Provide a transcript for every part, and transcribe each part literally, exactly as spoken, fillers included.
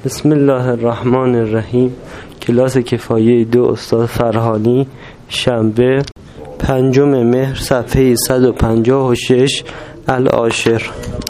بسم الله الرحمن الرحیم. کلاس کفایه دو استاد فرهانی، شنبه پنجم مهر، صفحه صد و پنجاه و شش، العاشر.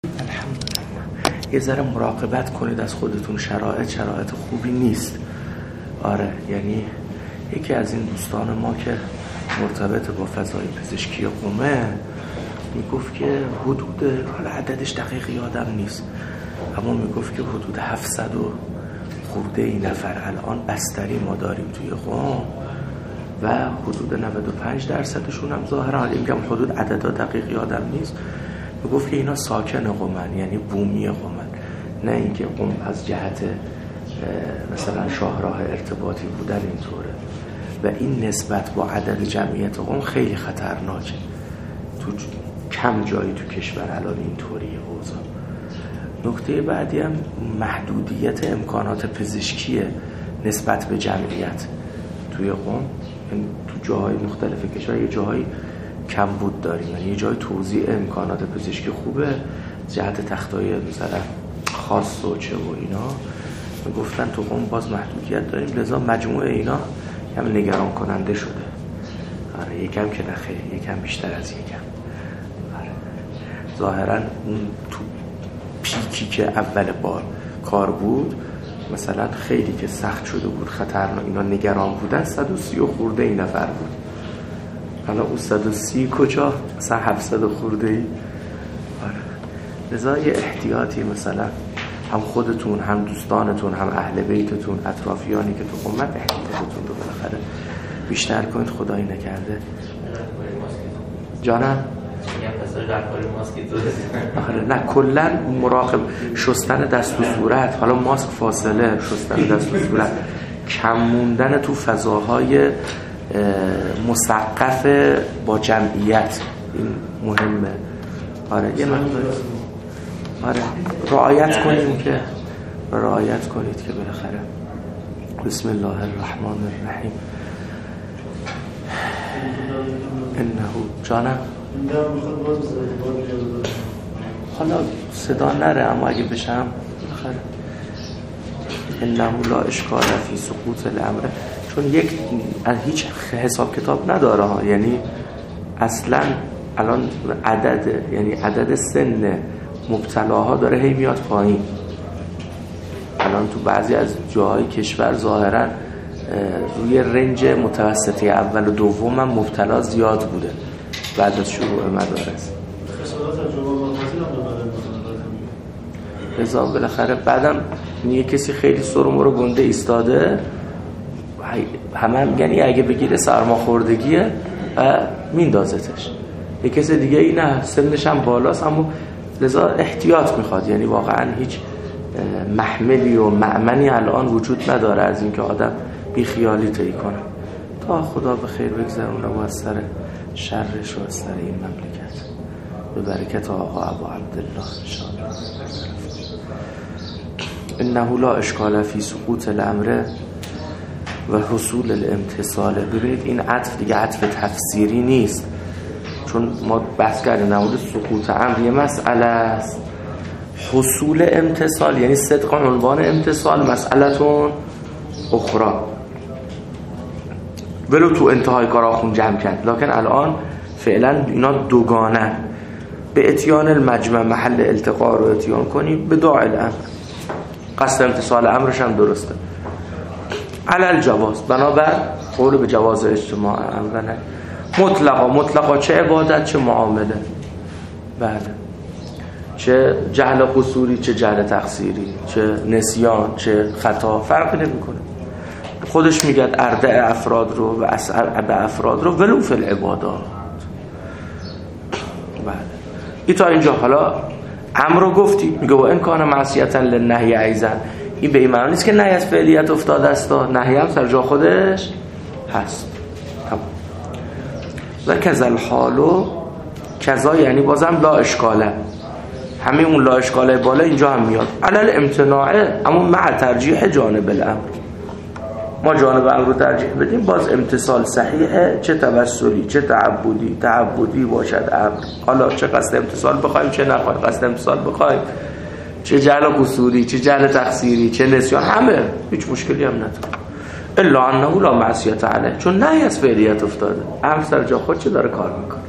یه ذره مراقبت کنید از خودتون. شرایط شرایط خوبی نیست. آره، یعنی یکی از این دوستان ما که مرتبط با فضای پزشکی قمه میگفت که حدود، حالا عددش دقیق یادم نیست، اما میگفت که حدود هفتصد و خورده ای نفر الان بستری ما داریم توی قم و حدود نود و پنج درصدشون هم ظاهرا، حالا میگم حدود عددا دقیق یادم نیست، میگفت که اینا ساکن قمن، یعنی بومی قمن، نه اینکه قم از جهت مثلا شاهراه ارتباطی بودن اینطوره. و این نسبت با عدد جمعیت قم خیلی خطرناکه. تو کم جایی تو کشور الان اینطوریه اوضاع. نکته بعدی هم محدودیت امکانات پزشکی نسبت به جمعیت توی قم. تو جاهای مختلف کشور یه جاهای کم بود داریم، یعنی یه جای توزیع امکانات پزشکی خوبه، جهت تختای مثلا خاص و چه و اینا گفتن تو قم باز محدودیت داریم، لذا مجموعه اینا هم نگران کننده شده. آره، یکم که نخیر، یکم بیشتر از یکم. آره، ظاهرا اون تو پیکی که اول بار کار بود مثلا خیلی که سخت شده بود، خطرناک، اینا نگران بودن، صد و سی و خورده این نفر بود. حالا اون صد و سی کجا؟ مثلا هفتصد و خورده ای. آره، لذا یه احتیاطی مثلا هم خودتون، هم دوستانتون، هم اهل بیتتون، اطرافیانی که تو قمت، احتیاطتون رو بالاخره بیشتر کنید. خدایی نکرده جانم آره، نه کلا مراقب شستن دست و صورت، حالا ماسک فاصله، شستن دست و صورت، کم موندن تو فضاهای مسقف با جمعیت، این مهمه. آره، یه مقدار آره رعایت کنیم که رعایت کنید که بالاخره. بسم الله الرحمن الرحیم. انه جانم حالا صدا نره، اما اگه بشم بالاخره انه لا اشکال فی سقوط الامر، چون یک از هیچ حساب کتاب نداره ها، یعنی اصلا الان عدد، یعنی عدد سن مبتلاها داره هی میاد پایین. الان تو بعضی از جاهای کشور ظاهرا روی رنج متوسطی اول و دوم هم مبتلا زیاد بوده بعد از شروع مدارس. لذا بالاخره بعدم یه کسی خیلی سرم رو گنده ایستاده، همه میگن اگه بگیره سرماخوردگیه و میندازتش. یه کسی دیگه ای نه، سنش هم بالاست، اما لذا احتیاط میخواد. یعنی واقعا هیچ محملی و مأمنی الان وجود نداره از اینکه آدم بی خیالی طی کنه، تا خدا به خیر بگذرونه و از سر شرش و از سر این مملکت به برکت آقا ابو عبدالله انشاءالله. انه لا اشکال فی سقوط الامر و حصول الامتصال. ببینید این عطف دیگه عطف تفسیری نیست، چون ما بحث کردیم در مورد سقوط امر یه مسئله است، حصول امتصال یعنی صدق عنوان امتصال مسئلتون اخرى. ولو تو انتهای کار آخون جمع کرد، لکن الان فعلا اینا دوگانه. به اتیان المجمع، محل التقا رو اتیان کنی، به داعی الامر، قصد امتصال امرش هم درسته. علل جواز، بنابر قول به جواز اجتماع امرنه مطلقا. مطلقا چه عبادت چه معامله، بله، چه جهل قصوری چه جهل تقصیری، چه نسیان چه خطا، فرقی نمیکنه. خودش میگه ارده افراد رو و اسعب افراد رو ولو فی العبادات. بله، ای تا اینجا. حالا امر رو گفتی، میگه و ان کان معصیتا للنهی ایضا. این به این معنی نیست که نهی از فعلیت افتاده است، نهی هم سر جا خودش هست. و کذل حالو، کذا یعنی بازم لا اشکاله، همه اون لا اشکاله بالا اینجا هم میاد. علل امتناعه، اما مع ترجیح جانب الامر، ما جانب امر رو ترجیح بدیم، باز امتصال صحیحه، چه توسلی چه تعبدی. تعبدی باشد امر، حالا چه قصد امتصال بخوایم چه نخوایم، قصد امتصال بخوایم چه جهل قصوری، چه جهل تقصیری، چه نسیان، همه هیچ مشکلی هم نداره. الا انه لا معصیت علیه، چون نهی از فعلیت افتاده، امر سر جا خود چه داره کار میکنه.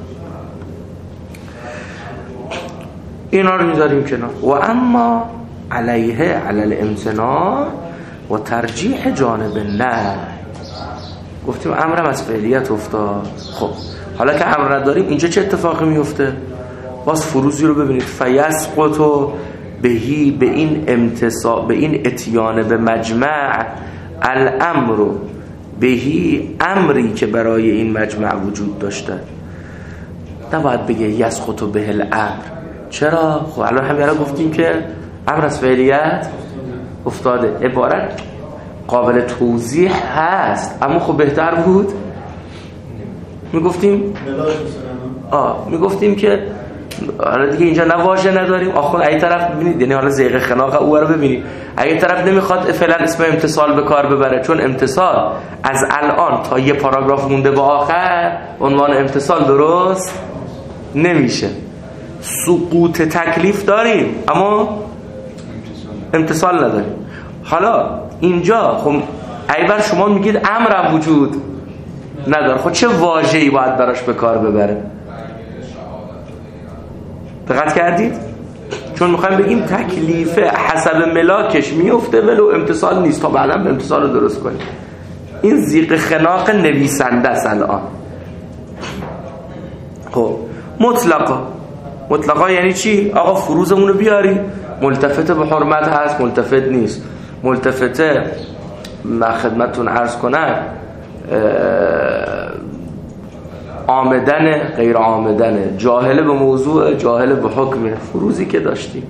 اینا رو میذاریم کنار. و اما علیه علی الامتناع و ترجیح جانب نه، گفتیم امرم از فعلیت افتاد. خب حالا که امر نداریم اینجا چه اتفاقی میفته؟ باز فروزی رو ببینید، فیسقط بهی، به این امتصاع، به این اتیان به مجمع، الامر بهی، امری که برای این مجمع وجود داشته. نباید بگه یسقط به الامر. چرا؟ خب الان همین الان گفتیم که امر از فعلیت افتاده. عبارت قابل توضیح هست، اما خب بهتر بود میگفتیم آه میگفتیم که حالا دیگه اینجا نه واژه نداریم. آخر ای طرف ببینید، یعنی حالا زیغ خناق او رو ببینید، اگه طرف نمیخواد فعلا اسم امتصال به کار ببره، چون امتصال از الان تا یه پاراگراف مونده به آخر عنوان امتصال درست نمیشه. سقوط تکلیف داریم اما امتصال نداریم. حالا اینجا خب ایبر شما میگید امرم وجود نداره، خب چه واژه‌ای باید براش به کار ببره؟ دقت کردید؟ چون میخوایم بگیم تکلیف حسب ملاکش میفته ولو امتصال نیست، تا بعدا به امتصال رو درست کنیم. این زیغ خناق نویسنده است الان. خب مطلقا، مطلقا یعنی چی؟ آقا فروزمون رو بیاری، ملتفت به حرمت هست، ملتفت نیست. ملتفته من خدمتتون عرض کنم آمدن غیر آمدن، جاهل به موضوع، جاهل به حکم، فروزی که داشتیم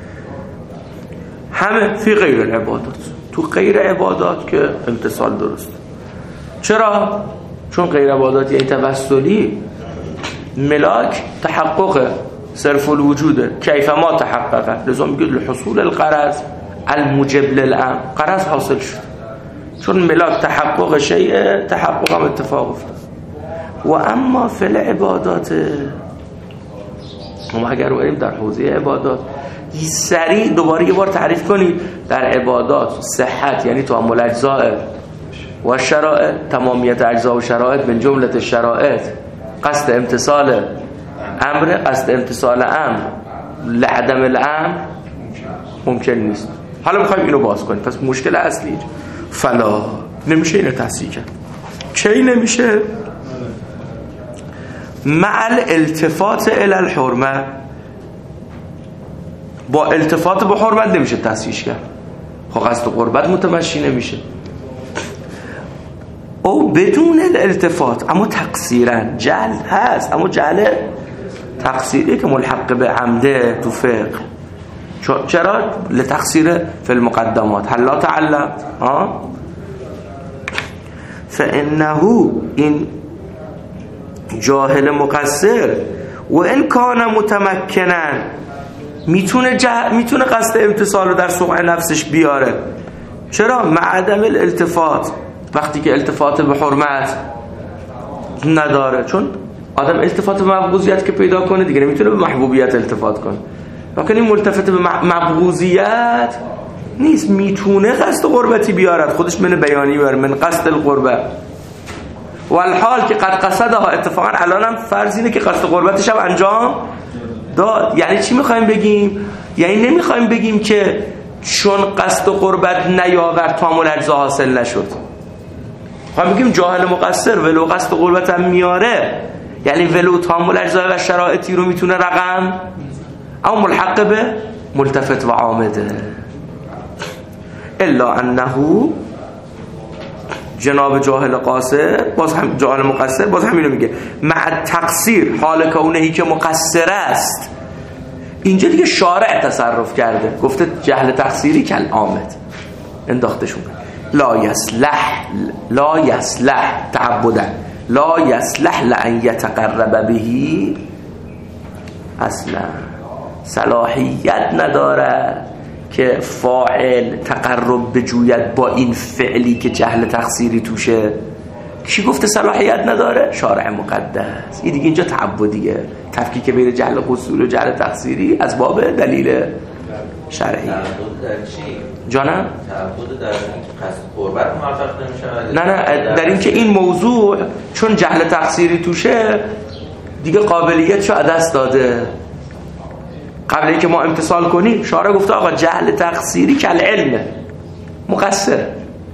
همه فی غیر العبادات، تو غیر عبادات که امتصال درست. چرا؟ چون غیر عبادات یعنی توسلی، ملاک تحقق صرف الوجوده، کیف ما تحقق، لذا میگه لحصول الغرض الموجب للامر، غرض حاصل شد. چون ملاک تحقق شیء، تحقق هم اتفاق افتاد. و اما فی العبادات، ما اگر بریم در حوزه عبادات سریع دوباره یه بار تعریف کنید. در عبادات صحت یعنی تمام الاجزاء و شرائط، تمامیت اجزا و شرایط من جمله شرایط، قصد امتصال امر، قصد امتصال امر لعدم الامر ممکن نیست. حالا میخوایم اینو باز کنیم. پس مشکل اصلی فلا نمیشه اینو تصحیح کرد. کی نمیشه؟ مع الالتفات الى الحرمه، با التفات به حرمت نمیشه تصحیح کرد. خب قصد قربت متمشی نمیشه. او بدون الالتفات، اما تقصیرا، جهل هست اما جهل تقصیری که ملحق به عمده تو فقه. چرا؟ لتقصیر فی المقدمات، هل لا تعلم ها فانه، این جاهل مقصر و ان کان متمکنا، میتونه جه... میتونه قصد امتصال رو در سمع نفسش بیاره. چرا؟ مع عدم الالتفات، وقتی که التفات به حرمت نداره. چون آدم التفات به مبغوضیت که پیدا کنه دیگه نمیتونه به محبوبیت التفات کنه. لکن این ملتفت به مبغوضیت نیست، میتونه قصد قربتی بیارد، خودش من بیانی بیاره، من قصد القربه، و الحال که قد قصدها. اتفاقا الان هم فرض اینه که قصد قربتش هم انجام داد. یعنی چی میخوایم بگیم؟ یعنی نمیخوایم بگیم که چون قصد قربت نیاورد تمام الاجزا حاصل نشد. میخوایم بگیم جاهل مقصر ولو قصد قربت هم میاره، یعنی ولو تمام الاجزا و شرایطی رو میتونه رقم، اما ملحق به ملتفت و عامده. الا انه جناب جاهل قاصر، باز هم جاهل مقصر، باز همینو میگه مع تقصیر، حال کونهی که مقصر است. اینجا دیگه شارع تصرف کرده، گفته جهل تقصیری کل آمد، انداختشون. لا یصلح، لا یصلح تعبدا، لا یصلح لان یتقرب بهی، اصلا صلاحیت نداره که فاعل تقرب بجوید با این فعلی که جهل تقصیری توشه. کی گفته صلاحیت نداره؟ شارع مقدس. این دیگه اینجا تعبدیه، تفکیک بین جهل قصوری و جهل تقصیری از باب دلیل شرعی. تعبد در چی؟ جانم؟ تعبد در اینکه قصد قربت موفق نمیشه. نه نه در اینکه این موضوع چون جهل تقصیری توشه دیگه قابلیتشو از دست داده. قبل اینکه ما امتثال کنیم شارع گفته آقا جهل تقصیری کل علمه، مقصر.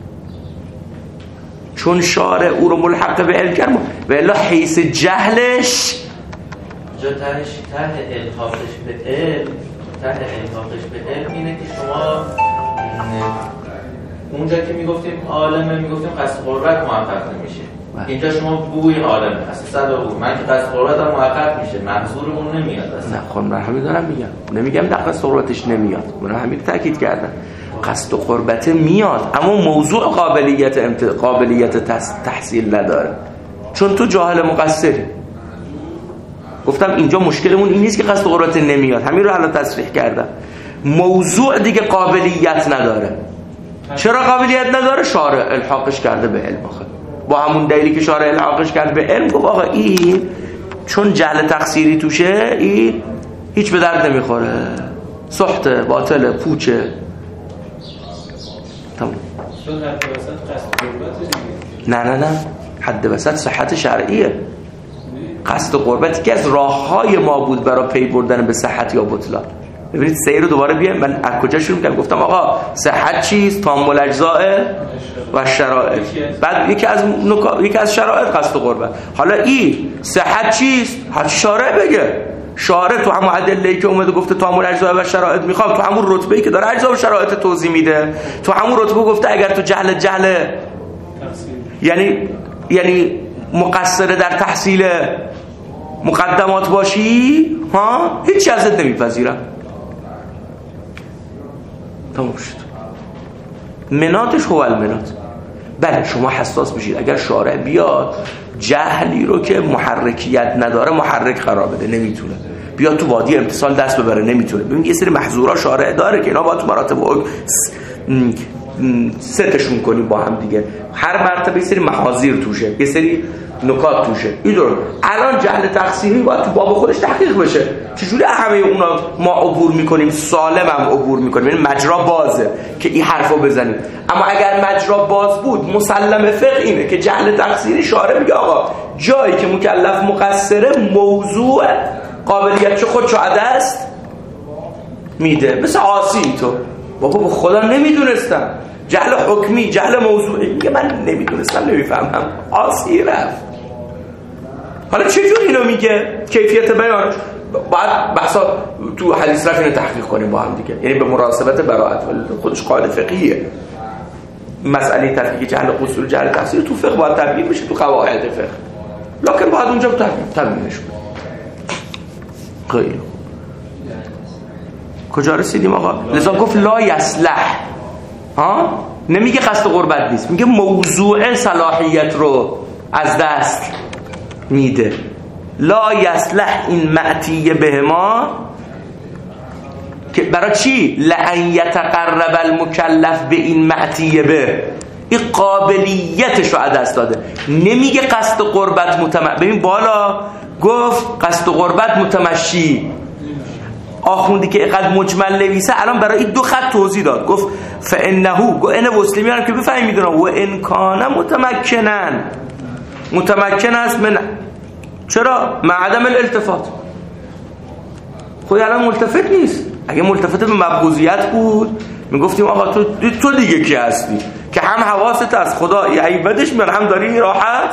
چون شارع او رو ملحق به علم کرد و الا حیث جهلش جا تهش ته الحاقش به علم ته الحاقش به علم اینه که شما اونجا که میگفتیم عالمه میگفتیم قصد قربت محقق نمیشه. اینجا شما بوی عالمه اصلا صدا بود من که قصد قربت هم محقق میشه منظورمون نمیاد اصلا. نه خب من همین دارم میگم، نمیگم در قصد قربتش نمیاد، من همین تاکید کردم قصد قربت میاد اما موضوع قابلیت امت... قابلیت تحصیل نداره چون تو جاهل مقصری. گفتم اینجا مشکلمون این نیست که قصد قربت نمیاد، همین رو الان تصریح کردم. موضوع دیگه قابلیت نداره. چرا قابلیت نداره؟ شارع الحاقش کرده به علم. آخه با همون دلیلی که شارع الحاقش کرده به علم گفت آقا این چون جهل تقصیری توشه این هیچ به درد نمیخوره، سحته، باطله، پوچه. تمام. نه نه نه حد وسط صحت شرعیه. قصد قربت که از راههای ما بود برای پی بردن به صحت یا بطلان. ببینید سیر رو دوباره بیایم. من از کجا شروع کردم؟ گفتم آقا صحت چیست؟ تام الاجزاء و شرایط. بعد یکی از نکات یکی از شرایط قصد قربت. حالا این صحت چیست؟ هر شارع بگه. شارع تو همون ادله‌ای که اومده گفته تام الاجزاء و شرایط میخوام، تو همون رتبه‌ای که داره اجزا و شرایط توضیح میده، تو همون رتبه گفته اگر تو جهل جهل یعنی یعنی مقصر در تحصیل مقدمات باشی ها هیچ ازت نمیپذیرم. تموم شد. مناتش هو المنات. بله شما حساس بشید اگر شارع بیاد جهلی رو که محرکیت نداره محرک قرار بده، نمیتونه بیاد تو وادی امتصال دست ببره، نمیتونه. ببین یه سری محظورا شارع داره که اینا باید تو مراتب ستشون کنیم با هم دیگه. هر مرتبه یه سری محاذیر توشه، یه سری نکات توشه. اینطور الان جهل تقصیری باید تو باب خودش تحقیق بشه. چجوری همه اونا ما عبور میکنیم، سالم هم عبور میکنیم، یعنی مجرا بازه که این حرفو بزنیم. اما اگر مجرا باز بود مسلم فقه اینه که جهل تقصیری شارع میگه آقا جایی که مکلف مقصره موضوع قابلیتش خودشو از دست میده. مثل عاصی تو بابا به خدا نمیدونستم، جهل حکمی، جهل موضوعی، میگه من نمیدونستم نمیفهمم، عاصی رفت. حالا چجور اینو میگه؟ کیفیت بیانش بعد بحثا تو حدیث رفت اینو تحقیق کنیم با هم دیگه، یعنی به مناسبت براءت خودش قاعده فقهیه. مسئله تفکیک جهل اصول جهل تفسیر تو فقه باید تبیین بشه، تو قواعد فقه، لکن باید اونجا تبیینش کنیم. خیلی کجا رسیدیم آقا؟ لذا گفت لا یصلح، ها نمیگه قصد قربت نیست، میگه موضوع صلاحیت رو از دست میده. لا یصلح این معتیه به ما که برای چی؟ لئن یتقرب المکلف به این معتیه به، این قابلیتش رو از دست داده. نمیگه قصد قربت متمشی. ببین بالا گفت قصد قربت متمشی، آخوندی که اینقدر مجمل نویسه الان برای این دو خط توضیح داد. گفت فانه گو ان وصلی میارم که بفهمید میدونم و ان کان متمکنن، متمکن است من چرا؟ مع عدم الالتفات. خود الان ملتفت نیست. اگه ملتفت به مبغوضیت بود میگفتیم آقا تو تو دیگه کی هستی که هم حواست از خدا عیبدش میاد هم داری راحت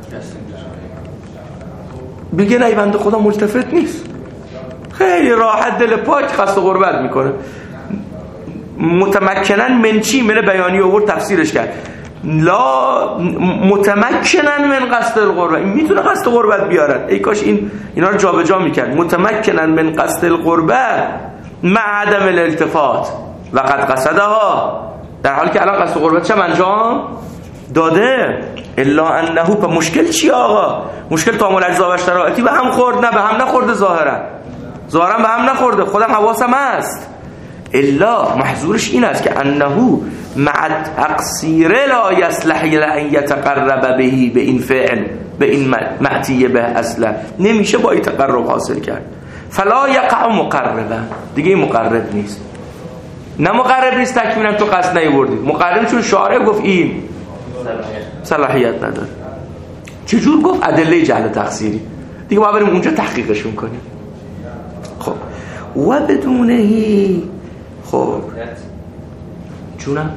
بگه نه بنده خدا ملتفت نیست، خیلی راحت دل پاک قصد قربت میکنه. متمکنن من چی؟ من بیانی آورد تفسیرش کرد. لا متمکنن من قصد القربت، این میتونه قصد قربت بیارد. ای کاش این اینا رو جابجا میکرد. متمکنن من قصد القربت مع عدم الالتفات و قد قصدها، در حالی که الان قصد قربت چه انجام داده. الا انه په مشکل چی آقا؟ مشکل تام الاجزاء و شرایطی به هم خورد؟ نه به هم نخورده، ظاهرا ظاهرا به هم نخورده، خودم حواسم هست. الا محظورش این است که انه مع تقصیر لا یصلح لأن یتقرب بهی، به این فعل به این معتیه به اصلا نمیشه با این تقرب حاصل کرد. فلا یقع مقربا، دیگه این مقرب نیست. نه مقرب نیست تکمیلا تو قصد نیوردی. مقرب چون شارع گفت این صلاحیت نداره. چجور گفت؟ ادله جهل تقصیری دیگه ما بریم اونجا تحقیقشون کنیم. خب و بدونهی خب چونم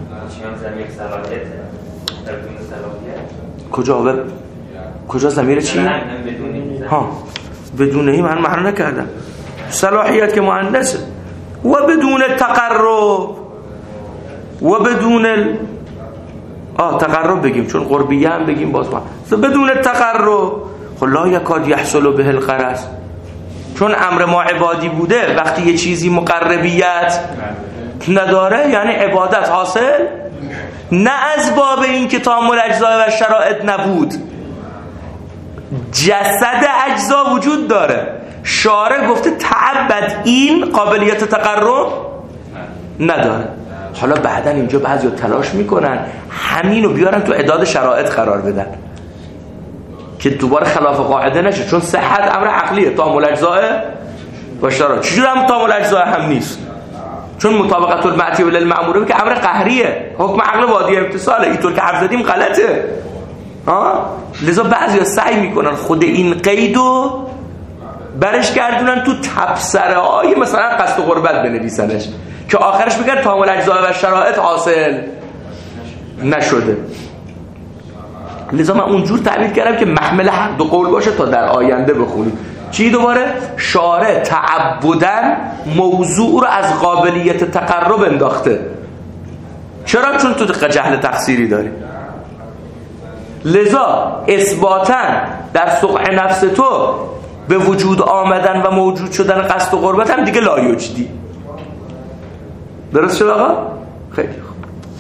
کجا به کجا ضمیر چی؟ ها بدونهی من معنی نکردم. صلاحیت که مؤنثه. و بدون تقرب و بدون ال... آه تقرب بگیم چون قربیه هم بگیم باز ما بدون تقرب خب لا یکاد یحصل به الغرض، چون امر ما عبادی بوده وقتی یه چیزی مقربیت نداره یعنی عبادت حاصل نه از باب این که تامل اجزا و شرایط نبود. جسد اجزا وجود داره، شارع گفته تعبد این قابلیت تقرب نداره. حالا بعدا اینجا بعضی تلاش میکنن همینو بیارن تو اعداد شرایط قرار بدن که دوباره خلاف قاعده نشه، چون صحت امر عقلیه، تامل اجزا و شرایط. چجور هم تامل اجزا هم نیست؟ چون مطابقت المعتی للمأموره که امر قهریه، حکم عقل وادی امتصاله، اینطور که حرف زدیم غلطه. ها لذا بعضیا سعی میکنن خود این قیدو برش گردونن تو تبصره های مثلا قصد و قربت بنویسنش که آخرش بگن تامل اجزا و شرایط حاصل نشده. لذا من اونجور تعبیر کردم که محمل حق دو قول باشه تا در آینده بخونیم. چی دوباره؟ شارع تعبدن موضوع رو از قابلیت تقرب انداخته. چرا؟ چون تو جهل تقصیری داری. لذا اثباتاً در سقع نفس تو به وجود آمدن و موجود شدن قصد و قربت هم دیگه لایجدی. درست شد آقا؟ خیلی خوب.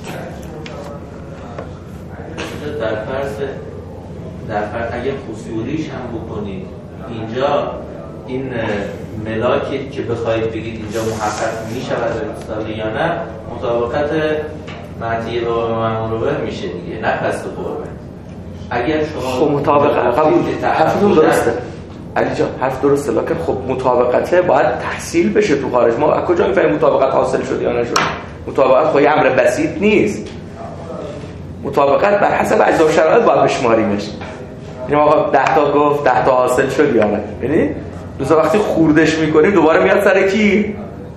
در فرض در فرض اگه خصوریش هم بکنید اینجا این ملاکی که بخواید بگید اینجا محقق میشه و یا نه مطابقت معطیه با مأموره میشه دیگه، نه قصد و قربت. اگر شما خب مطابقت قبول حرفتون درسته علی جان، حرف درسته، لکن خب مطابقته باید تحصیل بشه تو خارج. ما از کجا میفهمیم مطابقت حاصل شد یا نشد؟ مطابقت خب امر بسیط نیست. مطابقت بر حسب اجزا و شرایط باید بشماریمش. یعنی آقا ده تا گفت ده تا حاصل شد یا نه؟ یعنی دوستا وقتی خوردش میکنیم دوباره میاد سر کی؟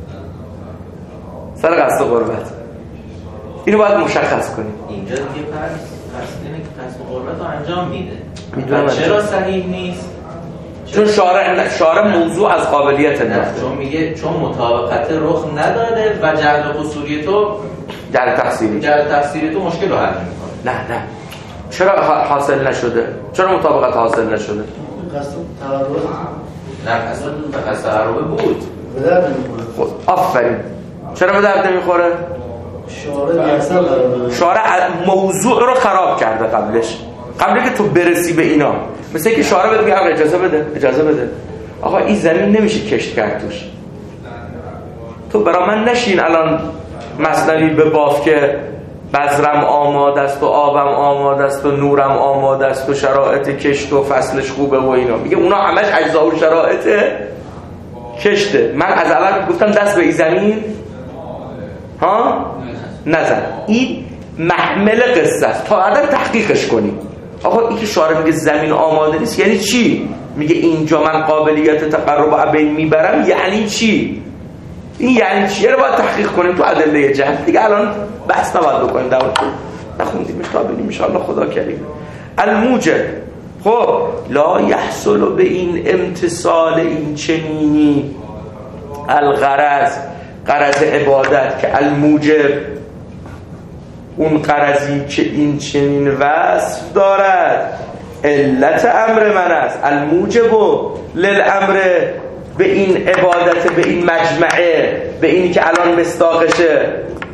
سر قصد و قربت. اینو باید مشخص کنیم. اینجا دیگه فرض فرض اینه که قصد و قربت رو انجام میده. چرا صحیح نیست؟ چون شارع شارع موضوع از قابلیت نداره. چون میگه چون مطابقت رخ نداده و جهل قصوری تو جهل تفسیری جهل تفسیری تو مشکل رو حل میکنه. نه نه چرا حاصل نشده؟ چرا مطابقت حاصل نشده؟ قصد تعارض نه قصد قصد تعارض بود. خب آفرین. چرا به درد نمیخوره؟ شارع شارع موضوع رو خراب کرده قبلش، قبل که تو برسی به اینا. مثل که شارع بده بگه اجازه بده اجازه بده آقا این زمین نمیشه کشت کرد توش. تو برا من نشین الان مثنوی به باف که بذرم آماده است و آبم آماده است و نورم آماده است و شرایط کشت و فصلش خوبه و اینا. میگه اونا همش اجزا و شرایط کشته. من از اول گفتم دست به این زمین ها نزن. این محمل قصه است تا بعدا تحقیقش کنیم. آقا این که شارع میگه زمین آماده نیست یعنی چی؟ میگه اینجا من قابلیت تقرب و بین میبرم یعنی چی؟ این یعنی چی؟ رو باید تحقیق کنیم تو ادله جهل. دیگه الان بحث نباید بکنیم، دعوت نخوندیمش تا ببینیم ان شاء الله خدا کریم. الموجب خب لا یحصل به این امتصال این چنینی الغرض، غرض عبادت که الموجب اون غرضی که این چنین وصف دارد علت امر من است. الموجب للامر به این عبادت، به این مجمعه، به اینی که الان مصداقشه.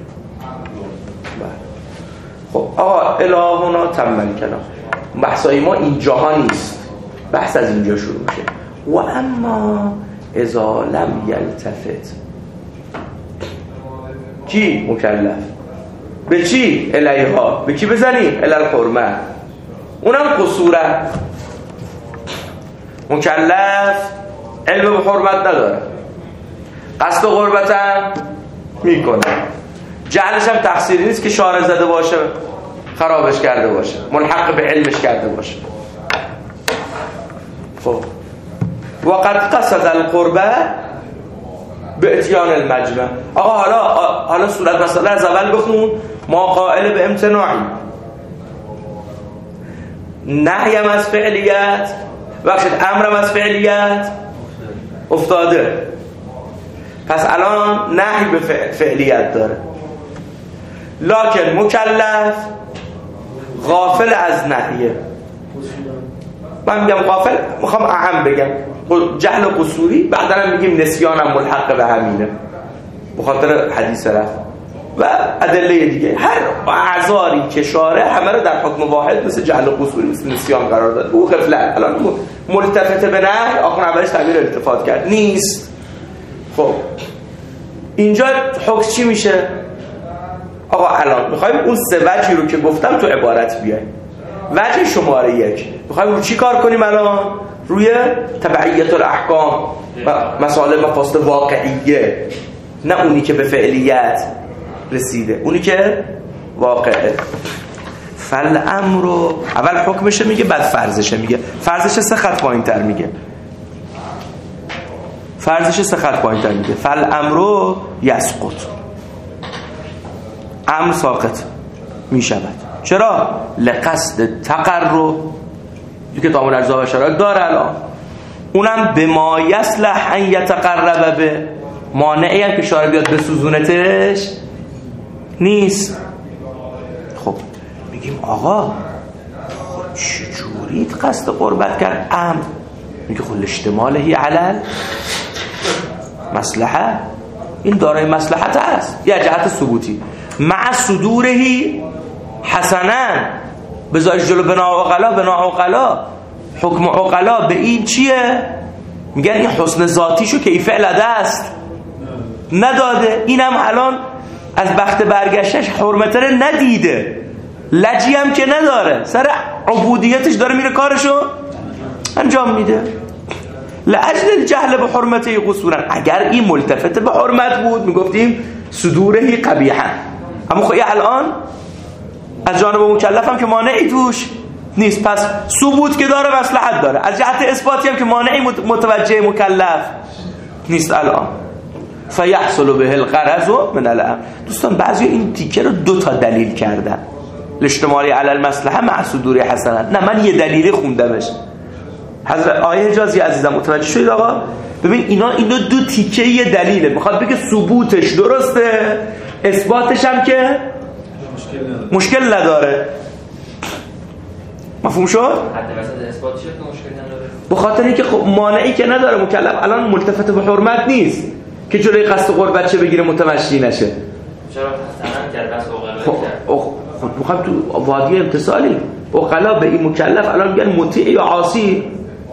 خب آقا الهونا تمام کلام. بحثای ما اینجاها نیست، بحث از اینجا شروع میشه. و اما اذا لم یلتفت کی مکلف به چی؟ الیها. به کی بزنیم؟ الالحرمه. اونم قصوره. مکلف علم به حرمت نداره، قصد و قربت هم میکنه. جهلش هم تقصیری نیست که شارع زده باشه خرابش کرده باشه، ملحق به علمش کرده باشه. خب وقد قصد القربه به اتیان المجمع. آقا حالا حالا صورت مسئله از اول بخون. ما قائل به امتناعی، نهیم از فعلیت، بخشید امرم از فعلیت افتاده. پس الان نهی به فعلیت داره، لکن مکلف غافل از نهیه. من میگم غافل، میخوام اهم بگم جهل قصوری، بعدا میگیم نسیانم ملحق به همینه بخاطر حدیث رفت و ادله دیگه. هر اعذاری که شارع همه رو در حکم واحد مثل جهل قصوری مثل نسیان قرار داد. او غفلت الان ملتفت به نهی آخون اولش تعبیر التفات کرد نیست. خب اینجا حکم چی میشه؟ آقا الان میخوایم اون سه وجهی رو که گفتم تو عبارت بیایم. وجه شماره یک میخوایم رو چی کار کنیم الان؟ روی تبعیت الاحکام و مسائل مفاسد واقعیه، نه اونی که به فعلیت رسیده، اونی که واقعه. فالامر رو اول حکمشه میگه، بعد فرضشه میگه. فرضش سه خط پایین تر میگه، فرضش سه خط پایین تر میگه. فالامر یسقط، امر ساقط میشود. چرا؟ لقصد تقرب، که کتاب الارزاق و شرایط داره الان، اونم به ما یصلح ان یتقرب به، مانعی هم که شارع بیاد بسوزونتش نیست. خب میگیم آقا خب چجوری قصد قربت کرد؟ امر میگه خب اشتمالهی علل مصلحه، این دارای مصلحت هست یا جهت ثبوتی مع صدورهی حسنا، بذارش جلو بنا عقلا. بنا عقلا حکم عقلا به این چیه؟ میگن این حسن ذاتیشو کیف علده است نداده، اینم الان از بخت برگشتش حرمت رو ندیده، لجی هم که نداره، سر عبودیتش داره میره کارشو انجام میده. لأجل الجهل به حرمته قصورا، اگر این ملتفت به حرمت بود میگفتیم صدورهی قبیحا، اما خب الان از جانب مکلف هم که مانعی توش نیست، پس ثبوت که داره مصلحت داره، از جهت اثباتی هم که مانعی متوجه مکلف نیست الان. فیحصل به الغرض من الامر. دوستان بعضی این تیکه رو دو تا دلیل کردن، الاجتماعی علی المصلحه مع صدور حسنا. نه من یه دلیلی خوندمش. حضرت آیه حجازی عزیزم متوجه شدید آقا؟ ببین اینا اینا دو تیکه یه دلیله، میخواد بگه ثبوتش درسته، اثباتش هم که مشکل نداره. مفهوم شد؟ حتی مثلا اثباتش که مشکل نداره، به خاطر اینکه خب مانعی که نداره مکلف الان ملتفت به حرمت نیست که جلوی قصد قربت چه بگیره متمشی نشه. چرا حسنا کرد بس اوغلا خب خب میخوام تو وادی امتصالی اوغلا به این مکلف الان میگن مطیع یا عاصی.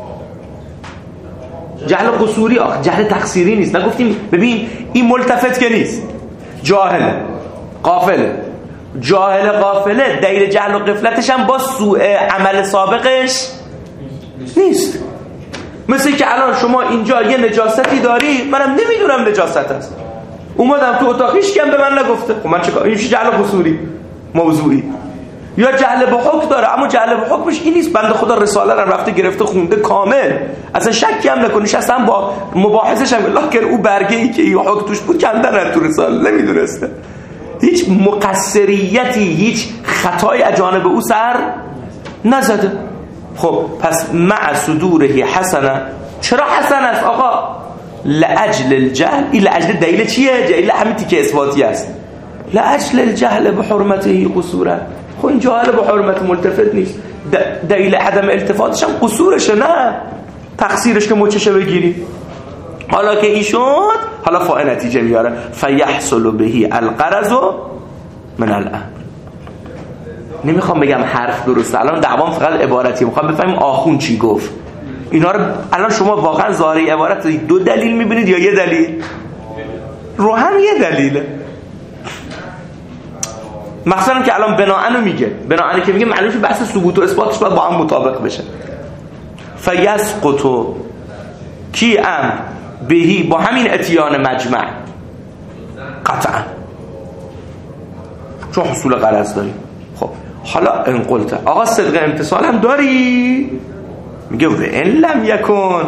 جهل قصوری آخه جهل تقصیری نیست. نگفتیم ببین این ملتفت که نیست، جاهله غافله. جاهل غافله دلیل جهل و غفلتش هم با سوء عمل سابقش نیست. مثل که الان شما اینجا یه نجاستی داری، منم نمیدونم نجاست است، اومدم تو اتاقیش کم به من نگفته، خب من چیکار؟ این میشه جهل قصوری موضوعی. یا جهل به حکم داره، اما جهل به حکمش این نیست، بنده خدا رساله رو رفته گرفته خونده کامل، اصلا شکی هم نکنیش، اصلا با مباحثش هم لکن او برگه ای که این حکم توش بود کندن تو رساله نمیدونسته، هیچ مقصریتی هیچ خطایی از جانب او سر نزده. خب پس مع صدوره حسنه. چرا حسن است آقا؟ لاجل الجهل. این لاجل دلیل چیه؟ دلیل همین تیکه اثباتی است. لاجل الجهل به حرمته قصورا. خب این جهل به حرمت ملتفت نیست، دلیل عدم التفاتش هم قصورشه، نه تقصیرش که مچشه بگیری. حالا که این شد، حالا فاعل نتیجه میاره. فیحصل بهی الغرض من الامر. نمیخوام بگم حرف درسته، الان دعوام فقط عبارتی، میخوام بفهمیم آخون چی گفت. اینا رو الان شما واقعا ظاهری عبارت دو دلیل میبینید یا یه دلیل؟ رو هم یه دلیله. مثلا که الان بناءن میگه، بناءن که میگه معلومه بحث ثبوت و اثباتش باید با هم مطابق بشه. فیسقط کی امر بهی با همین اتیان مجمع قطعا. چون حصول غرض داریم. خب حالا ان قلت آقا صدق امتصال هم داری؟ میگه و ان لم یکن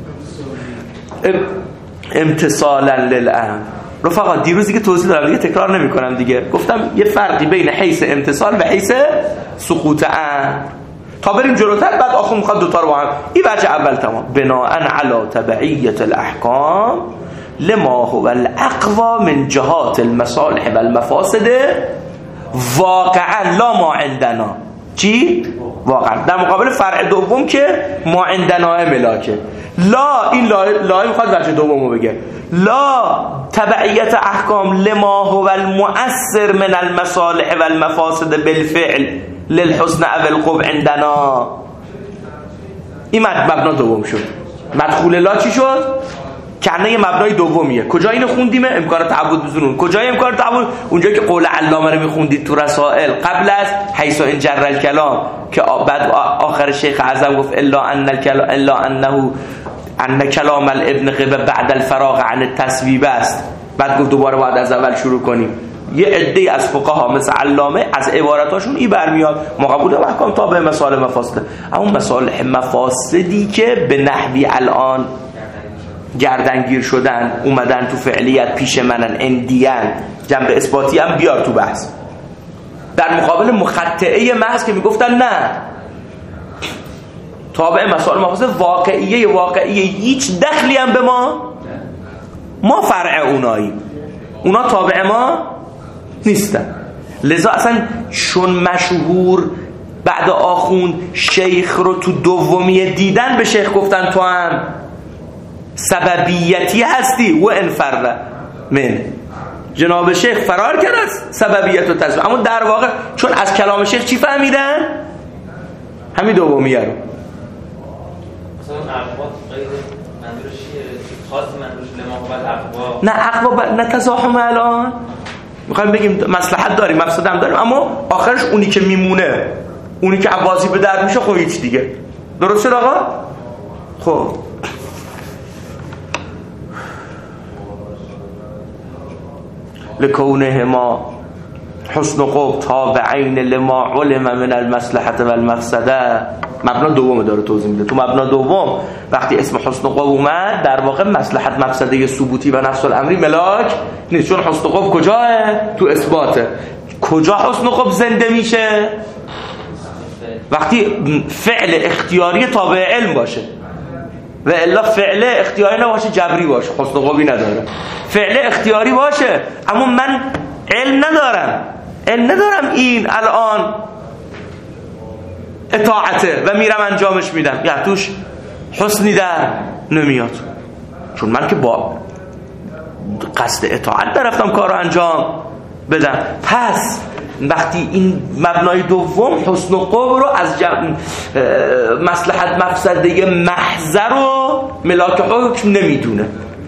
امتصالا للامر. رفقا دیروزی که توضیح دادم دیگه تکرار نمی کنم دیگه، گفتم یه فرقی بین حیث امتصال و حیث سقوط امر. تا بریم جلوتر بعد آخر میخواد دوتا رو با هم. این وجه اول تمام. بناء علی تبعیت الاحکام لما هو الاقوى من جهات المصالح و المفاسد واقعا لا ما عندنا. چی؟ واقعا در مقابل فرع دوم که ما عندنا ملاکه. لا این لا, لا میخواد وجه دومو بگه. لا تبعیت احکام لما هو المؤثر من المصالح و المفاسد بالفعل للحسن او القبح عندنا. این مبنا دوم شد. مدخول لا چی شد؟ کنه یه مبنای دومیه. کجا اینو خوندیم؟ امکان تعبد بزنون. کجای امکان تعبد؟ اونجایی که قول علامه رو میخوندید تو رسائل قبل از حیث ان جر الکلام که بعد آخر شیخ اعظم گفت الا ان الکلام الا انه ان کلام الابن قبه بعد الفراغ عن التصویب است. بعد گفت دوباره باید از اول شروع کنیم. یه عده از فقها مثل علامه از عباراتاشون این برمیاد ما قبول احکام تابع مصالح مفاسد. اما مصالح مفاسدی که به نحوی الان گردنگیر شدن اومدن تو فعلیت پیش منن اندیان جنب اثباتی هم بیار تو بحث، در مقابل مخطئه محض که میگفتن نه تابع مسائل مفاسد واقعیه واقعیه هیچ دخلی هم به ما، ما فرع اوناییم، اونا تابع ما نیستن. لذا اصلا چون مشهور بعد آخوند شیخ رو تو دومیه دیدن به شیخ گفتن تو هم سببیتی هستی و انفر من. جناب شیخ فرار کرد از سببیت و تسبیح، اما در واقع چون از کلام شیخ چی فهمیدن؟ همین دومیه رو. مثلا اقوات غیر منظورش چیه؟ خاص منظورش لما بعد اقوا نه اقوا نه تزاحم الان میخوایم بگیم مصلحت داریم مفسد هم داریم، اما آخرش اونی که میمونه اونی که عوازی به درد میشه خب هیچ دیگه. درست شد آقا؟ خب لکونه ما حسن قب تابعین لما علم من المصلحت و المفسده. مبنا دوم داره توضیح میده. تو مبنا دوم وقتی اسم حسن قب اومد در واقع مصلحت مفسده ثبوتی و نفس الامری ملاک نیست، چون حسن قب کجاه؟ تو اثباته. کجا حسن قب زنده میشه؟ وقتی فعل اختیاری تابع علم باشه، و الا فعل اختیاری نباشه جبری باشه حسن قبی نداره. فعل اختیاری باشه اما من علم ندارم علم ندارم این الان اطاعته و میرم انجامش میدم، یا توش حسنی در نمیاد، چون من که با قصد اطاعت نرفتم کار رو انجام بدم. پس وقتی این مبنای دوم حسن و قب رو از مصلحت مفسده محضر رو ملاک حکم نمیدونه.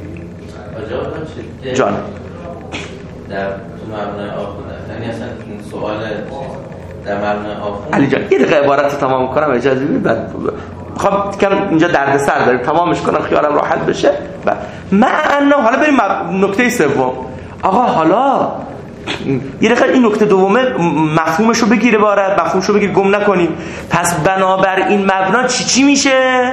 جان در تو مبنای آخر یعنی اصلا این سوال در مبنای آخر علی جان یه دقیقه عبارت تمام کنم اجازه بدید، بعد خب کم اینجا درد سر داریم تمامش کنم خیالم راحت بشه. معنی حالا بریم نکته سوم. آقا حالا یه دقیقه این نکته دومه مفهومشو بگیر عبارت مفهومشو بگیر گم نکنیم. پس بنابر این مبنا چی چی میشه؟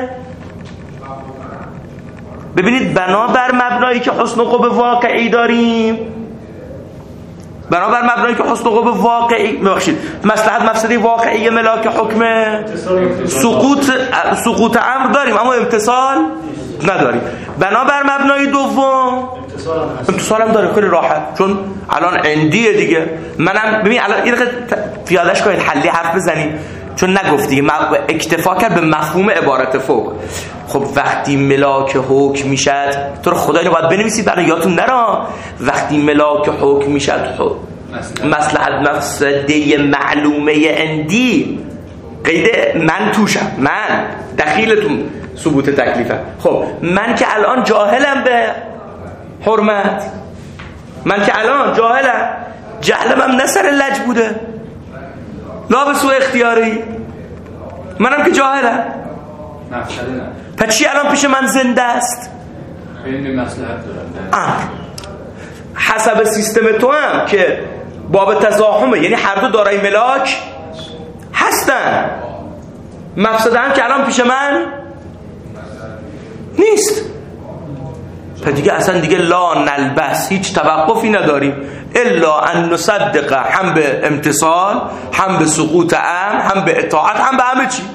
ببینید بنابر مبنایی که حسن و قب واقعی داریم، بنابر مبنایی که حسن و قب واقعی ببخشید مصلحت مفسده واقعی ملاک حکم سقوط سقوط امر داریم اما امتصال نداریم. بنابر مبنای دوم امتصال هم داره، خیلی راحت، چون الان عندیه دیگه. منم ببین الان یه دقیقه پیادهش کنید حلی حرف بزنیم، چون نگفتی اکتفا کرد به مفهوم عبارت فوق. خب وقتی ملاک حکم میشد تو رو خدایی باید بنویسید برای یادتون نره. وقتی ملاک حکم میشد مصلحت مفسده معلومه اندی قید من توشم، من دخیلتون ثبوت تکلیفم. خب من که الان جاهلم به حرمت، من که الان جاهلم، جهلم هم نه سر لج بوده لا به سوء اختیاری، منم که جاهلم. مفسده نه. پس چی الان پیش من زنده است؟ ببین مصلحت دارم. حسب سیستم تو هم که باب تزاحمه، یعنی هر دو دارای ملاک هستن. مفسده هم که الان پیش من نیست. تا دیگه اصلا دیگه لا نلبس، هیچ توقفی نداریم الا ان نصدق، هم به امتصال، هم به سقوط امر، هم به اطاعت، هم به همه چی.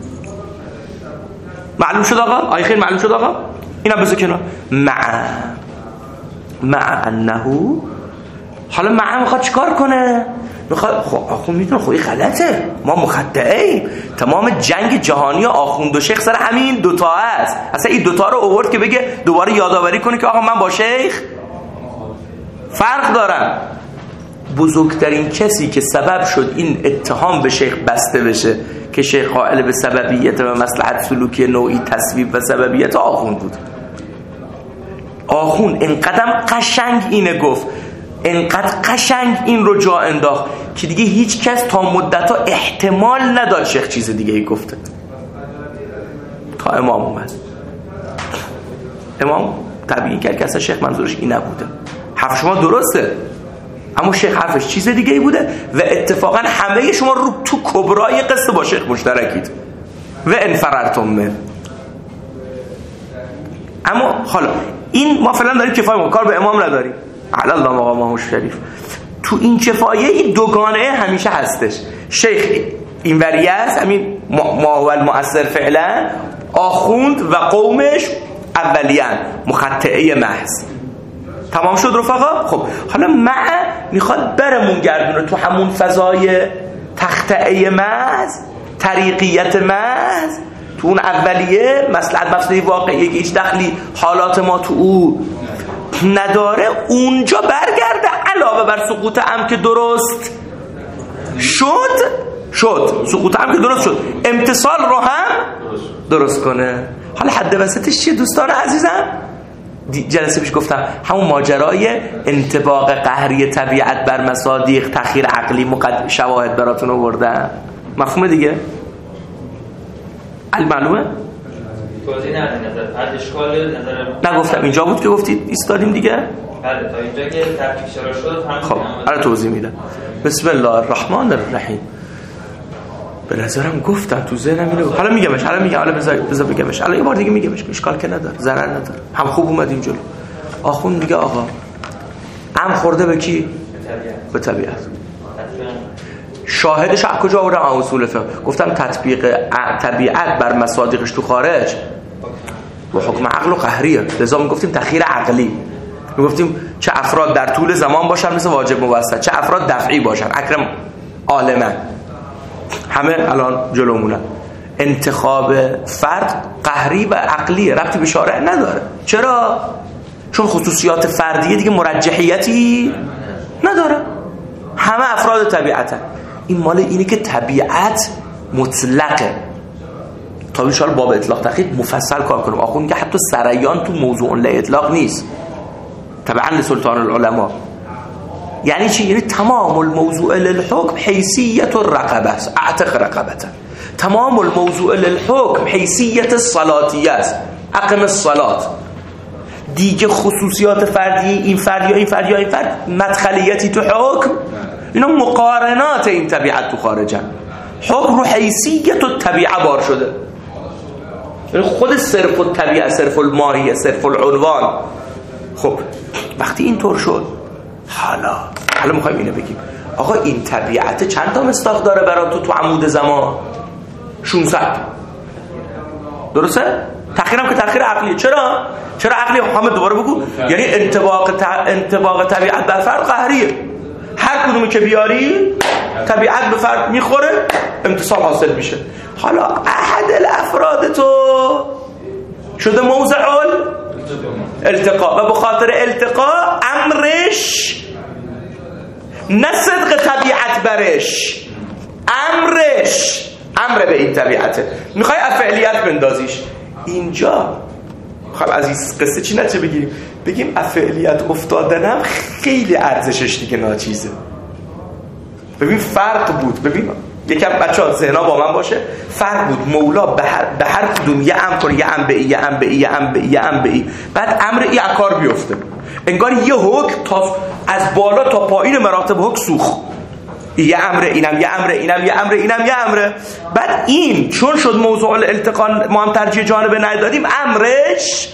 معلوم شد آقا؟ آیه خیلی معلوم شد آقا؟ اینا بذار کنار. مع مع انه، حالا مع میخواد چیکار کنه؟ میخواد خب آخوند میدونه خب این غلطه، ما مخطئیم. تمام جنگ جهانی آخوند و شیخ سر همین دوتا هست. اصلا این دوتا رو آورد که بگه دوباره یادآوری کنه که آقا من با شیخ فرق دارم. بزرگترین کسی که سبب شد این اتهام به شیخ بسته بشه که شیخ قائل به سببیت و مصلحت سلوکی نوعی تصویب و سببیت، آخوند بود. آخوند اینقدر قشنگ اینه گفت، اینقدر قشنگ این رو جا انداخت که دیگه هیچ کس تا مدت‌ها احتمال نداد شیخ چیز دیگه ای گفته تا امام اومد. امام طبیعی کرد که اصلا شیخ منظورش این نبوده. حرف شما درسته، اما شیخ حرفش چیز دیگه ای بوده و اتفاقا همه شما رو تو کبرای قصه با شیخ مشترکید و انفررتم من. اما حالا این ما فعلا داریم کفایه، کار به امام نداریم. علی الله مقامه شریف. تو این کفایه این دوگانه همیشه هستش. شیخ این وریه است، همین ماول مؤثر فعلا، آخوند و قومش اولیان مخطئه محض. تمام شد رفقا؟ خب حالا مع میخواد برمون گردونه تو همون فضای تخطئه محض، طریقیت محض، تو اون اولیه مصلحت مفسده واقعی که هیچ دخلی حالات ما تو او نداره، اونجا برگرده علاوه بر سقوط هم که درست شد شد سقوط هم که درست شد امتصال رو هم درست کنه. حالا حد وسطش چیه دوستان عزیزم؟ جلسه پیش گفتم همون ماجرای انطباق قهری طبیعت بر مصادیق، تأخیر عقلی، مقدم شواهد براتون آوردم. مفهومه دیگه؟ المعلومه؟ توضیح ندید نظر اشکال نظر نگفتم اینجا بود که گفتید ایستادیم دیگه؟ بله تا اینجا که ترتیب چرا شد همین. خب آره توضیح میدم. بسم الله الرحمن الرحیم. به نظرم گفتم تو ذهنم اینو، حالا میگمش، حالا میگم، حالا بذار بذار بگمش، حالا یه بار دیگه میگمش، اشکال که نداره، ضرر نداره، هم خوب اومدیم جلو. آخوند میگه آقا ام خورده به کی؟ به طبیعت. شاهدش از کجا آوردم؟ اصول فقه. گفتم تطبیق طبیعت بر مصادیقش تو خارج و حکم عقل و قهریه، لذا میگفتیم تأخیر عقلی. میگفتیم چه افراد در طول زمان باشن مثل واجب موسط، چه افراد دفعی باشن، اکرم عالمن، همه الان جلومونن. انتخاب فرد قهری و عقلی، ربطی به شارع نداره. چرا؟ چون خصوصیات فردیه دیگه مرجحیتی نداره، همه افراد طبیعتن. این مال اینه که طبیعت مطلقه. تا ان شاءالله باب اطلاق تقیید مفصل کار کنیم. آخوند که حتی سریان تو موضوع لا اطلاق نیست، تبعا لسلطان العلماء. یعنی چی؟ یعنی تمام الموضوع للحکم حیثیت الرقبه است، اعتق رقبته. تمام الموضوع للحکم حیثیت الصلاتیه است، اقم الصلات. دیگه خصوصیات فردی، این فرد یا این فرد یا این فرد، مدخلیتی تو حکم، اینا مقارنات این طبیعت تو خارجن. حکم رو حیثیت و طبیعه بار شده، یعنی خود صرف الطبیعه، صرف الماهیه، صرف العنوان. خب وقتی اینطور شد، حالا حالا میخوایم اینو بگیم آقا این طبیعت چند تا مصداق داره برای تو تو عمود زمان؟ ششصد. درسته؟ تأخیرم که تأخیر عقلیه. چرا؟ چرا عقلیه؟ محمد دوباره بگو. یعنی انطباق ت... انطباق طبیعت بر فرد قهریه. هر کدومی که بیاری طبیعت به فرد میخوره، امتصال حاصل میشه. حالا احد الافراد تو شده موضع التقاء و به خاطر التقاء امرش نه صدق طبیعت برش، امرش امر به این طبیعته. میخوای افعلیت بندازیش اینجا. خب از این قصه چی نچه بگیریم؟ بگیم افعلیت افتادنم خیلی ارزشش دیگه ناچیزه. ببین فرق بود، ببین یکم بچه‌ها ذهنا با من باشه، فرق بود مولا به هر به هر کدوم یه امر کنه، یه امر به یه امر به یه امر به یه امر به بعد امر ای کار بیفته، انگار یه حکم تا از بالا تا پایین مراتب حکم سوخ، یه امر اینم یه امر اینم یه امر اینم یه امر. بعد این چون شد موضوع الالتقا ما هم ترجیح جانب ندادیم، امرش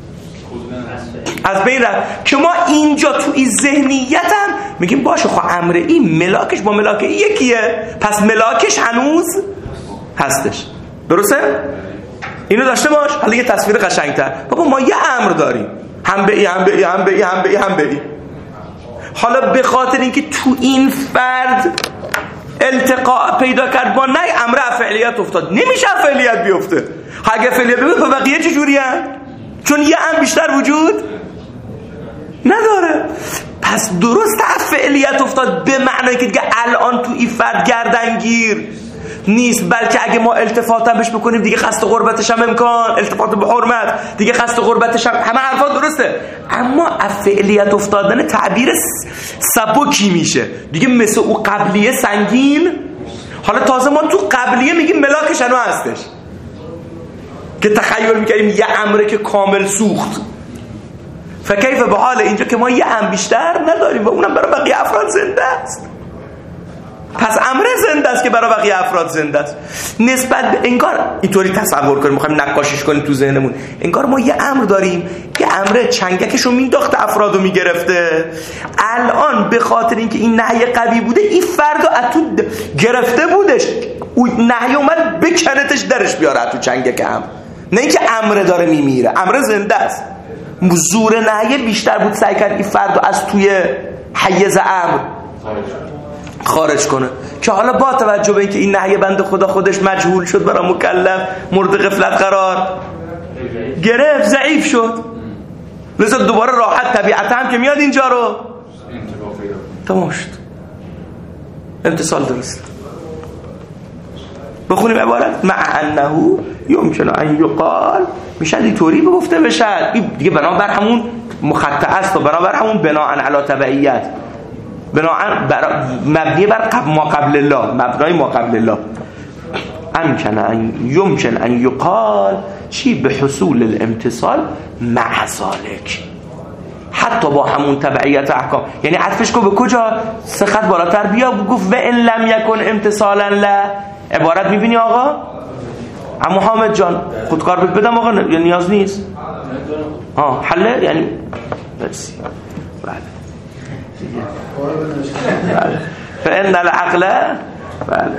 از بین رفت که ما اینجا تو این ذهنیت هم میگیم باشه خب امر این ملاکش با ملاک این یکیه، پس ملاکش هنوز هستش. درسته؟ اینو داشته باش. حالا یه تصویر قشنگتر، بابا ما یه امر داریم، هم به ای هم به ای هم به ای هم به ای هم به ای. حالا به خاطر اینکه تو این فرد التقاء پیدا کرد با نه امر فعلیت افتاد، نمیشه فعلیت بیفته. اگه فعلیت بیفته بقیه چه جوریه؟ چون یه امر بیشتر وجود نداره. پس درست فعلیت افتاد به معنی که دیگه الان تو این فرد گردنگیر نیست، بلکه اگه ما التفات هم بهش بکنیم دیگه قصد قربتش هم امکان، التفات به حرمت دیگه قصد قربتش هم، همه حرفا درسته، اما فعلیت افتادن تعبیر سبکی میشه دیگه، مثل او قبلیه سنگین. حالا تازه ما تو قبلیه میگیم ملاکش هنو هستش که تخیل میکنیم یه امره که کامل سوخت. فکیف به حال اینجا که ما یه هم بیشتر نداریم و اونم برای بقیه افراد زنده است. پس امر زنده است که برای بقیه افراد زنده است. نسبت به انگار اینطوری تصور کنیم، میخوایم نقاشیش کنیم تو ذهنمون، انگار ما یه امر داریم، یه امر چنگکشو مینداخته افرادو میگرفته، الان به خاطر اینکه این نهی قوی بوده این فردو اتو گرفته بودش، اون نهی اومد بکنتش درش بیاره اتو چنگک امر، نه اینکه امر داره میمیره، امر زنده است. زور نهی بیشتر بود سعی کرد این فردو از توی حیز امر خارج کنه که حالا با توجه به اینکه این نهی بنده خدا خودش مجهول شد برای مکلف، مورد غفلت قرار گرفت، ضعیف شد، لذا دوباره راحت طبیعتا هم که میاد اینجا رو تمام شد. امتصال درست. بخونیم عبارت مع انه یمکن ان یقال، میشه اینطوری بگفته بشه دیگه بنابر همون مخطئ است و بنابر همون بناء علی تبعیت، بناء بر مبنی بر قبل ما قبل الله، مبنای ما قبل الله. امکن ان یمکن ان یقال چی به حصول الامتصال مع ذلک، حتی با همون تبعیت احکام، یعنی عطفش کو به کجا سه خط بالاتر بیا گفت و ان لم یکن امتصالا لا. عبارت میبینی آقا؟ اما حامد جان خودکار بدم آقا، یا نیاز نیست؟ آه حله یعنی برسی. بله فإن العقل بله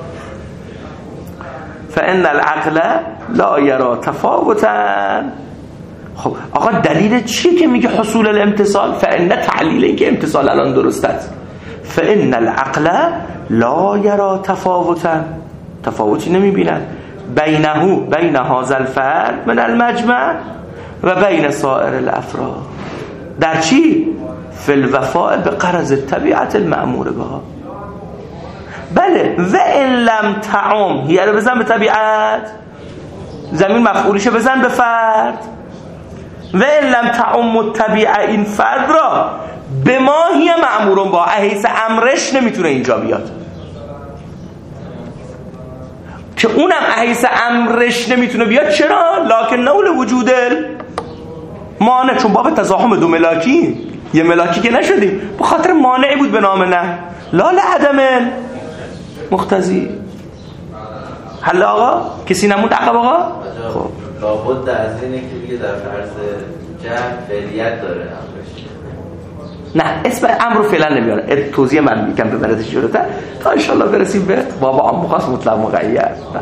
فإن العقل لا يرى تفاوتا. خب آقا دلیل چیه که میگه حصول الامتصال؟ فإن تعلیل اینکه امتصال الان درست است. فإن العقل لا يرى تفاوتا، تفاوتی نمیبیند بینه بین هذا الفرد من المجمع و بین سایر الافراد. در چی؟ فی الوفاء به غرض طبیعت المأمور بها. بله و ان لم تعم، یعنی بزن به طبیعت، زمین مفعولشه بزن به فرد. و ان لم تعم الطبیعه، این فرد را به ما هی مأمورون با احیث امرش نمیتونه اینجا بیاد، که اونم احیث امرش نمیتونه بیاد. چرا؟ لکن نول وجود مانع، چون باب تزاحم دو ملاکی، یه ملاکی که نشدیم، به خاطر مانعی بود به نام نه لا لعدم مقتضی. حالا آقا کسی نموند عقب آقا؟ خب لابد از اینه که دیگه در فرض جمع فعلیت داره امرش. نه اسم امر رو فعلا نمیاره، توضیح من میگم ببردش جلوتر تا ان شاء الله برسیم به باب عام خاص مطلق مقید.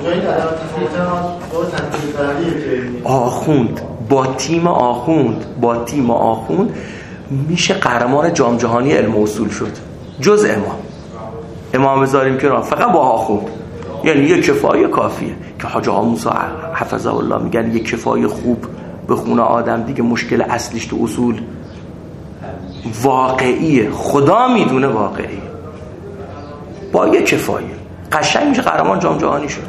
آخوند با تیم آخوند با تیم آخوند میشه قهرمان جام جهانی علم اصول شد، جز امام امام بذاریم کنار، فقط با آخوند. یعنی یک کفایه کافیه که حاج آقا موسی حفظه الله میگن یک کفایه خوب بخونه آدم دیگه مشکل اصلیش تو اصول واقعیه، خدا میدونه واقعیه. با یک کفایه قشنگ میشه قهرمان جام جهانی شد.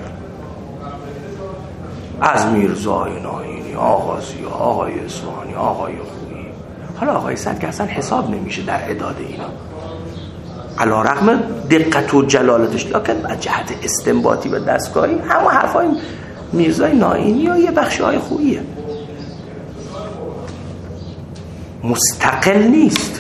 از میرزای ناینی، آغازی، آقای اصفهانی، آقای خویی، حالا آقای صد که اصلا حساب نمیشه در اعداد اینا. علیرغم دقت و جلالتش، لکن از جهت استنباطی و دستگاهی همه حرفای میرزای نائینی و یه بخشای خوبیه، مستقل نیست.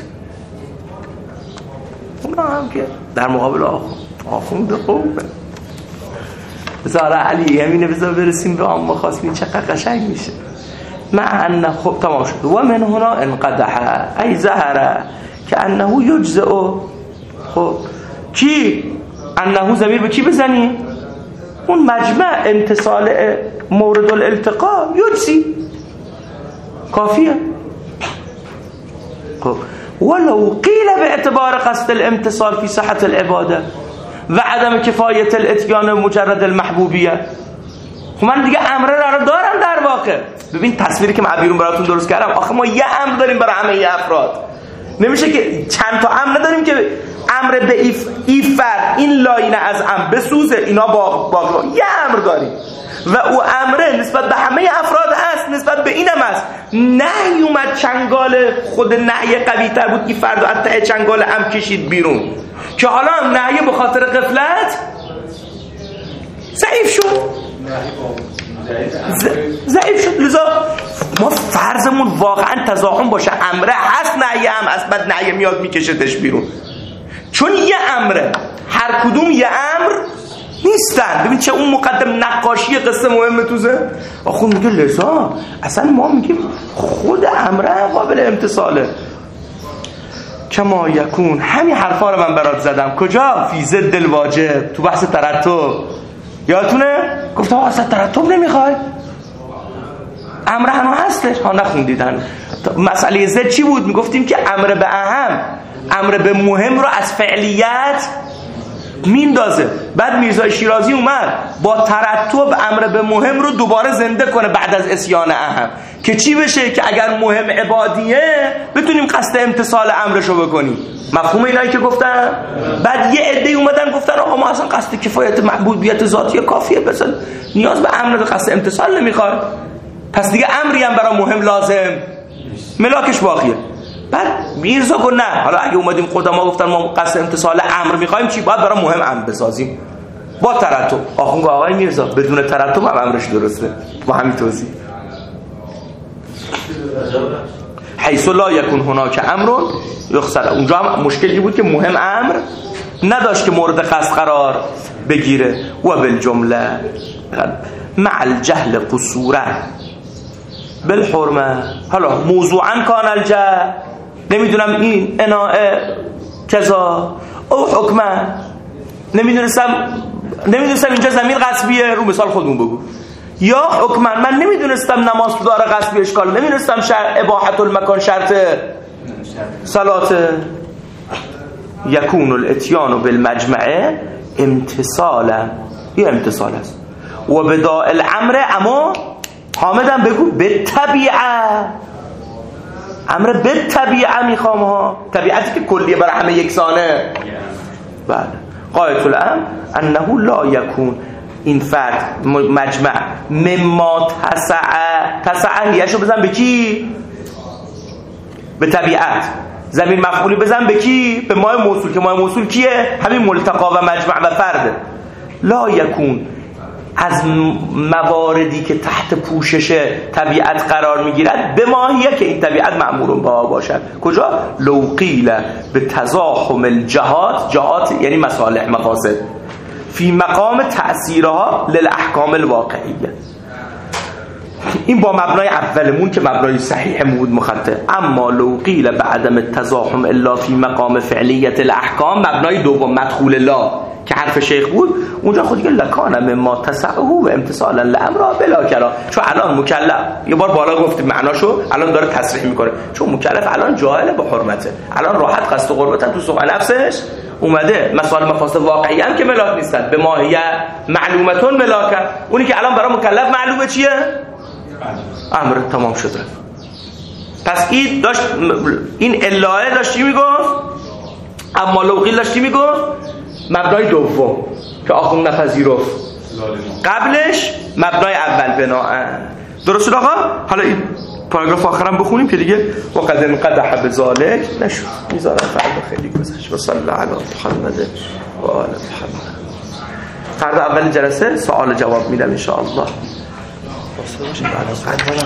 اونا هم که در مقابل آخوند خوبه. بذار علی همینه، بذار برسیم به آن مخاصمین چقدر قشنگ میشه. مع خب تمام شد. و من هنا انقدح ای ظهر که انه یجزئ. خب کی انه ضمیر به کی بزنی؟ اون مجمع امتصال مورد الالتقاء یجزی کافیه. خب ولو قیل باعتبار قصد الامتصال فی صحة العباده و عدم کفایت الاتیان مجرد المحبوبیه. خب من دیگه امر رو دارم در واقع. ببین تصویری که من بیرون براتون درست کردم، آخه ما یه امر داریم برای همه افراد، نمیشه که چند تا امر نداریم که امر به ایف ایفر این لاینه از امر بسوزه اینا با با یه امر داریم و او امره نسبت به همه افراد هست، نسبت به اینم هست. نهی اومد چنگال خود نهی قوی تر بود، این فرد از ته چنگال امر کشید بیرون که حالا هم نهی به خاطر غفلت ضعیف شد ضعیف شد. لذا ما فرضمون واقعا تضاهم باشه، امره هست نهی هم از بعد نهی میاد میکشدش بیرون، چون یه امره، هر کدوم یه امر نیستن. ببین چه اون مقدم نقاشی قصه مهمه توزه. آخون میگه لذا اصلا ما میگیم خود امره قابل امتصاله. کما یکون، همین حرفا رو من برات زدم کجا؟ فی ضد الواجب، تو بحث ترتب. یادتونه؟ گفتم اصلا ترتب نمیخوای، امر هنو هستش. ها نخوندیدن. مسئله ضد چی بود؟ میگفتیم که امر به اهم، امر به مهم رو از فعلیت میندازه. بعد میرزای شیرازی اومد با ترتب امر به مهم رو دوباره زنده کنه بعد از اسیان اهم، که چی بشه؟ که اگر مهم عبادیه بتونیم قصد امتصال امرشو بکنیم. مفهوم اینایی که گفتم؟ بعد یه عده اومدن گفتن آقا ما اصلا قصد کفایت محبوبیت ذاتی کافیه، بس نیاز به امر به قصد امتصال نمیخواد، پس دیگه امری هم برای مهم لازم ملاکش باقیه. بعد میرزا گفت نه، حالا اگه اومدیم قدما گفتن ما قصد امتصال امر میخوایم، چی باید برای مهم امر بسازیم با ترتب. آخون گفت آقای میرزا بدون ترتب هم امرش درسته با همین توضیح. حیث لا یکون هناک امر یخسر. اونجا هم مشکلی بود که مهم امر نداشت که مورد قصد قرار بگیره. و بالجمله مع الجهل قصورا بالحرمه. حالا موضوعا کان الجهل، نمیدونم این اناء کذا او حکمه، نمیدونستم نمیدونستم اینجا زمین غصبیه، رو مثال خودمون بگو، یا حکما من نمیدونستم نماز تو داره غصبی اشکال، نمیدونستم شرط اباحت المکان شرط صلات. یکون الاتیان بالمجمعه امتصالا، یه امتصال است. و بداء الامر، اما حامدم بگو به طبیعه، امر به طبیعه میخوام ها، طبیعتی که کلیه برای همه یکسانه. بله. قایت الامر انه لا یکون، این فرد مجمع مما تسعه، تسعه هیشو بزن به کی؟ به طبیعت. زمین مفعولی بزن به کی؟ به مای موصول، که مای موصول کیه؟ همین ملتقا و مجمع و فرده. لا یکون از مواردی که تحت پوشش طبیعت قرار میگیرد به ماهیه که این طبیعت مأمور با باشد. کجا؟ لو قیل به تزاحم الجهات، جهات یعنی مصالح مفاسد، فی مقام تأثیرها للاحکام الواقعیه. این با مبنای اولمون که مبنای صحیح بود مخطئ. اما لو قیل به عدم التزاحم الا فی مقام فعلیت الاحکام، مبنای دوم مدخول لا که حرف شیخ بود، اونجا خود دیگه لکان مما تسعه و امتصالا لامر بلا کلا. چون الان مکلف، یه بار بالا گفتیم معناشو، الان داره تصریح میکنه، چون مکلف الان جاهل به حرمته، الان راحت قصد قربت تو سوء نفسش اومده. مسائل مفاسد واقعی هم که ملاک نیستن، به ماهیه معلومتون ملاکه. اونی که الان برای مکلف معلومه چیه؟ امر. تمام شده. پس این داشت، این الهه داشت چی میگفت؟ اما لو قیل داشت چی میگفت؟ مبنای دوم که آخون نپذیرفت، قبلش مبنای اول بناء. درست شد آقا؟ حالا این پاراگراف آخرم بخونیم که دیگه وقد انقدح بذالک نشد، میذارم فردا خیلی گذشت. و صلی الله علی محمد و آل محمد. فردا اول جلسه سوال جواب میدم ان شاء الله.